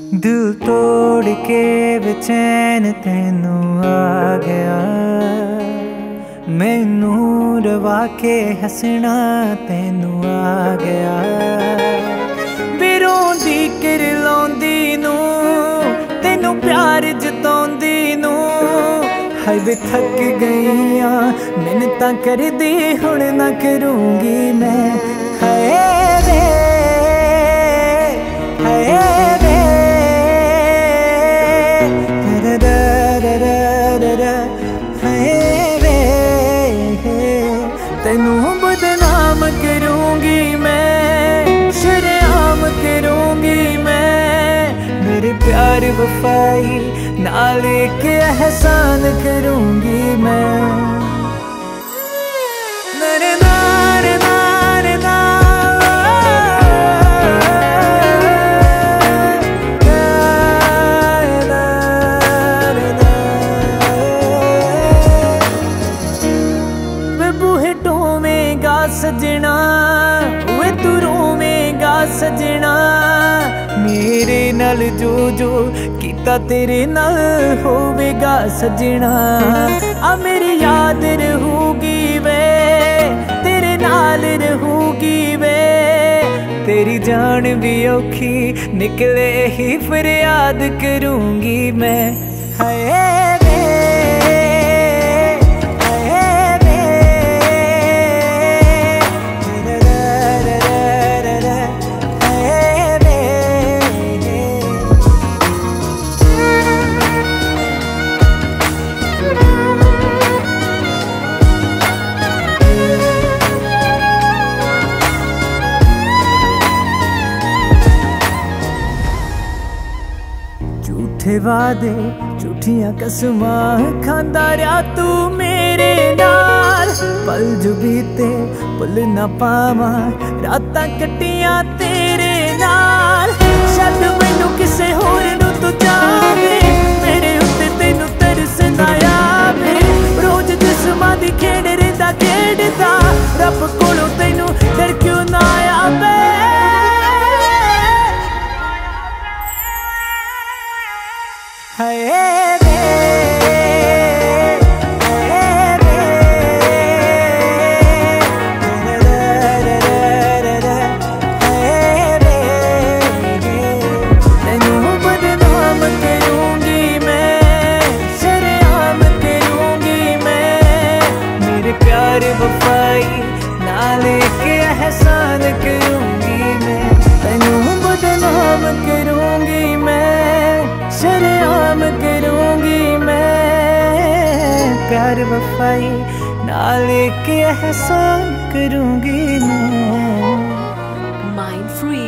दिल तोड़ के बेचैन तेनू आ गया, मैनू रवा के हसना तेनू आ गया। बिरोंदी किरलाउंदी नू तेनू प्यार जताउंदी नू हाय वे थक गई आ मिन्नतां करदी हुण ना करूंगी मैं। हाय वे हाय वे तेनू बदनाम करूंगी मैं, शर्म करूंगी मैं। मेरे प्यार वफाई नाल के एहसान करूंगी मैं। मेरे नारे नारे बूहे टोवेगा सजना, वे तू रोवेगा सजना। मेरे नाल जो जो कीता तेरे नाल होवेगा सजना। आ मेरी याद रहूगी वे तेरे नाल रहूगी वे। तेरी जान भी औखी निकले ही फरियाद करूंगी मैं। हाय वे झूठे वादे झूठियां कसमां खांदा रहा तू मेरे नाल। पल जो बीते भुल ना पावां रातां कट्टियां तेरे नाल। छड्ड मैनू किसे होर नूं तू जावे, मेरे उत्ते तैनू तरसदा आवे। रोज जिस्मां दी खेड रहिंदा खेडदा, रब कोलों तैनू डर क्यों ना आवे। हाय वे तेनू बदनाम करूंगी मैं, शर्म करूंगी मैं। मेरे प्यार वफाई नाल के एहसान करूंगी मैं। तेनू बदनाम करूंगी मैं, शर्म करूंगी मैं। प्यार वफाई नाल के एहसान करूंगी मैं। Mind free